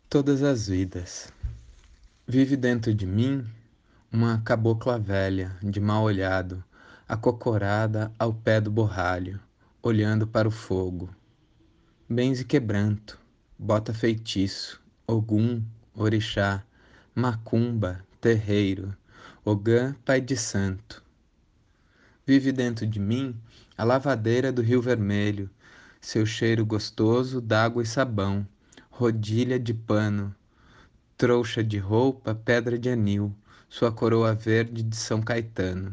Todas as vidas. Vive dentro de mim uma cabocla velha, de mal olhado, acocorada ao pé do borralho, olhando para o fogo. Benze quebranto, bota feitiço, Ogum, orixá, macumba, terreiro, Ogã, pai de santo. Vive dentro de mim a lavadeira do Rio Vermelho, seu cheiro gostoso d'água e sabão, rodilha de pano, trouxa de roupa, pedra de anil, sua coroa verde de São Caetano.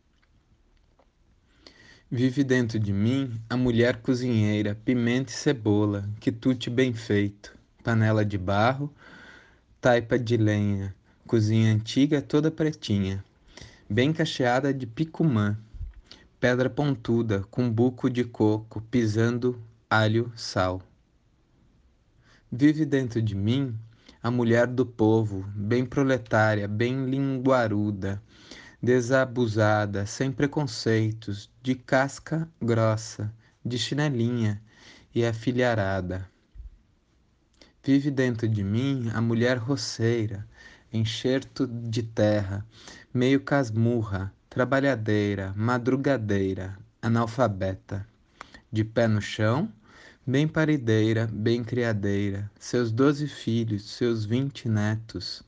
Vive dentro de mim a mulher cozinheira, pimenta e cebola, quitute bem feito, panela de barro, taipa de lenha, cozinha antiga toda pretinha, bem cacheada de picumã, pedra pontuda com buco de coco, pisando alho, sal. Vive dentro de mim a mulher do povo, bem proletária, bem linguaruda, desabusada, sem preconceitos, de casca grossa, de chinelinha e afilharada. Vive dentro de mim a mulher roceira, enxerto de terra, meio casmurra, trabalhadeira, madrugadeira, analfabeta, de pé no chão, bem parideira, bem criadeira, seus 12 filhos, seus 20 netos.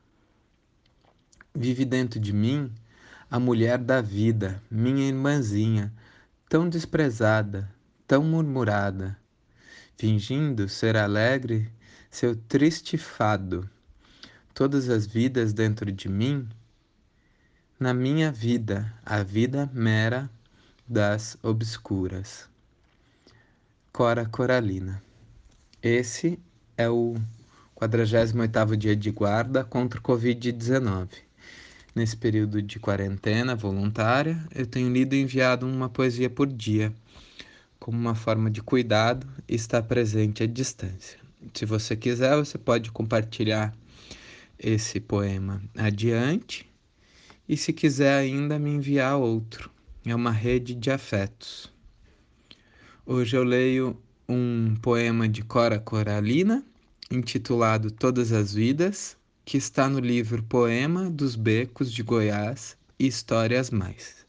Vive dentro de mim a mulher da vida, minha irmãzinha, tão desprezada, tão murmurada, fingindo ser alegre seu triste fado. Todas as vidas dentro de mim, na minha vida, a vida mera das obscuras. Cora Coralina. Esse é o 48º dia de guarda contra o Covid-19. Nesse período de quarentena voluntária, eu tenho lido e enviado uma poesia por dia, como uma forma de cuidado e estar presente à distância. Se você quiser, você pode compartilhar esse poema adiante, e se quiser ainda me enviar outro. É uma rede de afetos. Hoje eu leio um poema de Cora Coralina, intitulado Todas as Vidas, que está no livro Poema dos Becos de Goiás e Histórias Mais.